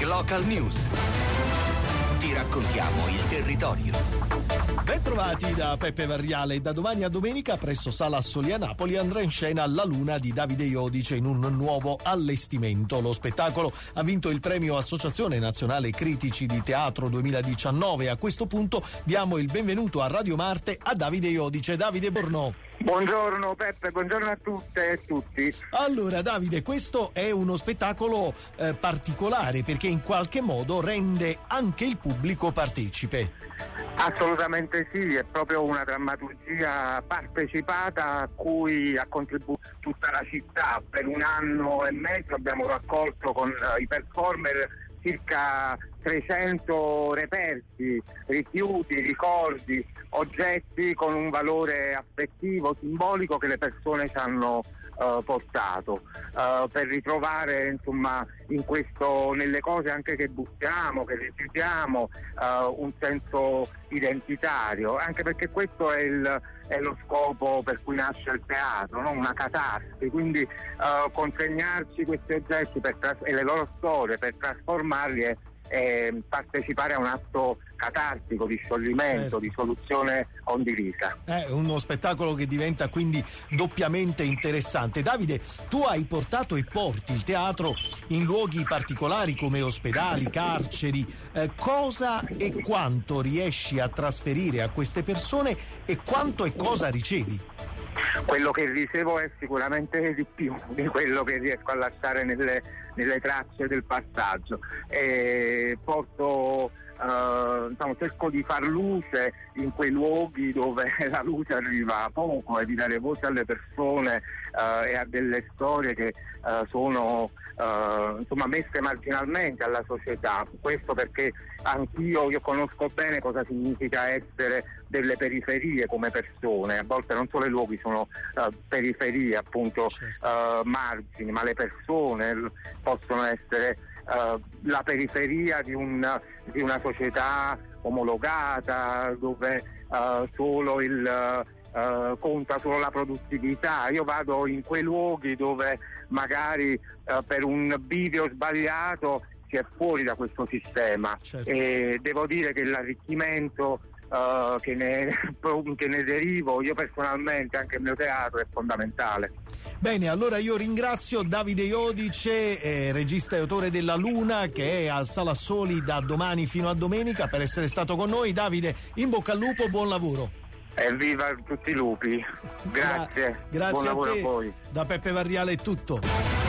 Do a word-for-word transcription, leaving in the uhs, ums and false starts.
Local News. Ti raccontiamo il territorio. Bentrovati da Peppe Varriale. Da domani a domenica presso Sala Assoli a Napoli andrà in scena La Luna di Davide Iodice in un nuovo allestimento. Lo spettacolo ha vinto il premio Associazione Nazionale Critici di Teatro duemiladiciannove. A questo punto diamo il benvenuto a Radio Marte a Davide Iodice. Davide Bornò. Buongiorno Peppe, buongiorno a tutte e tutti. Allora Davide, questo è uno spettacolo eh, particolare perché in qualche modo rende anche il pubblico partecipe. Assolutamente sì, è proprio una drammaturgia partecipata a cui ha contribuito tutta la città. Per un anno e mezzo abbiamo raccolto con uh, i performer circa trecento reperti, rifiuti, ricordi, oggetti con un valore affettivo, simbolico che le persone ci hanno uh, portato uh, per ritrovare insomma in questo, nelle cose anche che buttiamo, che rifiutiamo, uh, un senso identitario, anche perché questo è il è lo scopo per cui nasce il teatro, no? Una catarsi, quindi uh, consegnarci questi oggetti per tras- e le loro storie per trasformarli e, e partecipare a un atto catartico di scioglimento, certo, di soluzione condivisa. È uno spettacolo che diventa quindi doppiamente interessante. Davide, tu hai portato e porti il teatro in luoghi particolari come ospedali, carceri. Eh, cosa e quanto riesci a trasferire a queste persone e quanto e cosa ricevi? Quello che ricevo è sicuramente di più di quello che riesco a lasciare nelle, nelle tracce del passaggio. E porto Uh, diciamo, cerco di far luce in quei luoghi dove la luce arriva poco e di dare voce alle persone uh, e a delle storie che uh, sono uh, insomma messe marginalmente alla società. Questo perché anch'io io conosco bene cosa significa essere delle periferie come persone. A volte non solo i luoghi sono uh, periferie, appunto, uh, margini, ma le persone possono essere Uh, la periferia di, un, di una società omologata dove uh, solo il uh, conta solo la produttività. Io vado in quei luoghi dove magari uh, per un bivio sbagliato si è fuori da questo sistema, certo, e devo dire che l'arricchimento Uh, che, ne, che ne derivo io personalmente, anche il mio teatro, è fondamentale. Bene, allora io ringrazio Davide Iodice, eh, regista e autore della Luna, che è al Sala Assoli da domani fino a domenica, per essere stato con noi. Davide, in bocca al lupo, buon lavoro. Evviva tutti i lupi. Grazie. Gra- grazie buon a lavoro te. a voi. Da Peppe Varriale è tutto.